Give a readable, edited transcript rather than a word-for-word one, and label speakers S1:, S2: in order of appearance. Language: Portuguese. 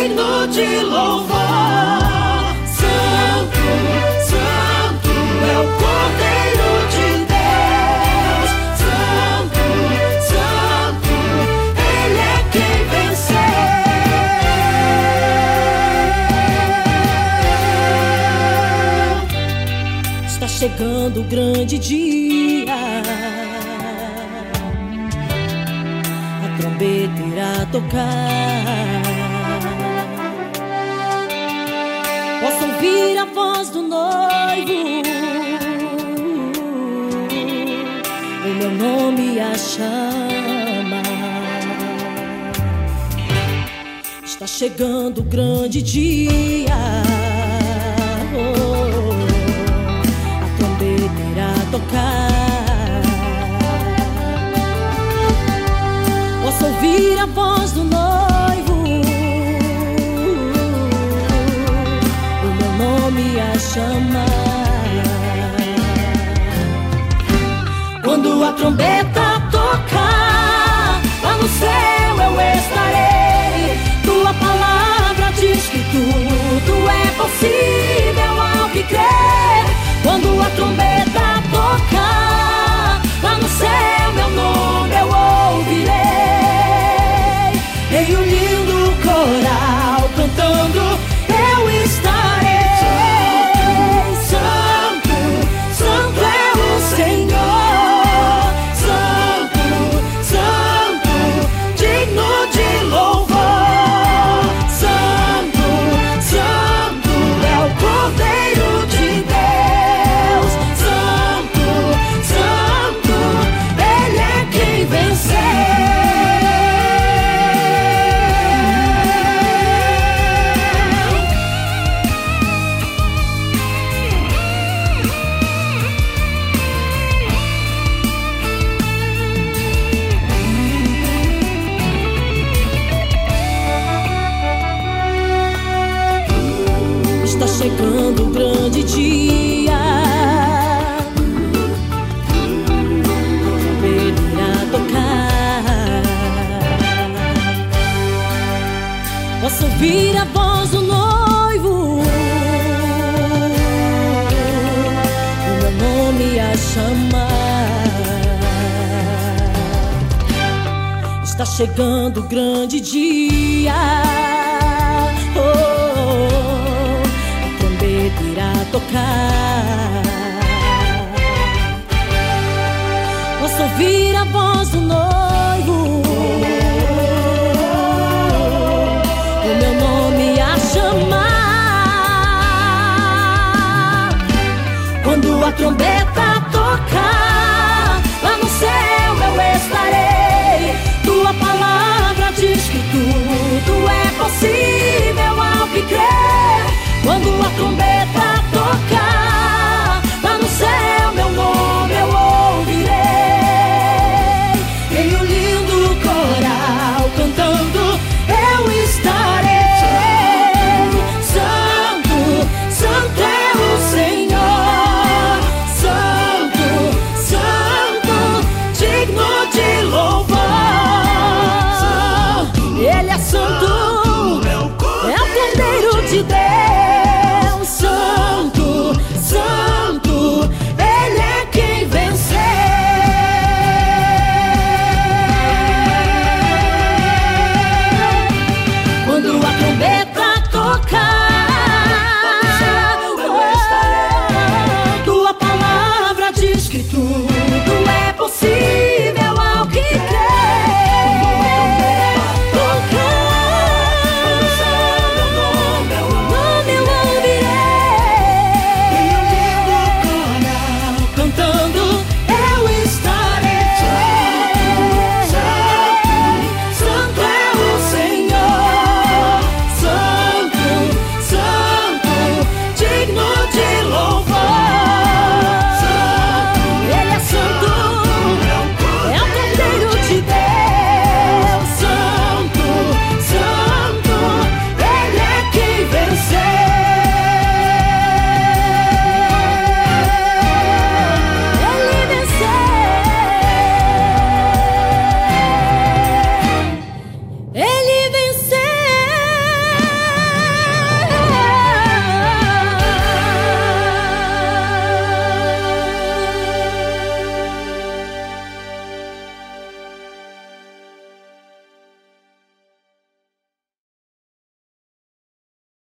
S1: digno de louvor. Santo, Santo é o Cordeiro de Deus. Santo, Santo, Ele é quem venceu. Está chegando o grande dia, a trombeta irá tocar. Posso ouvir a voz do noivo, o meu nome a chama. Está chegando o grande dia, a trombeta irá tocar. Posso ouvir a voz do noivo, o meu nome a chamar. Quando a trombeta tocar, lá no céu eu estarei. Tua palavra diz que tudo é possível ao que crer. Quando a trombeta tocar, lá no céu meu nome eu ouvirei. Em um lindo coral cantando eu estarei. Santo, Santo é o Senhor. Santo, Santo, digno de louvor. Santo, Santo é o Cordeiro de Deus. Santo, Santo, Ele é quem venceu. Está chegando o grande dia, a trombeta irá tocar. Posso ouvir a voz do noivo, o meu nome a chamar. Está chegando o grande dia, irá tocar. Posso ouvir a voz do noivo, o meu nome a chamar. Quando a trombeta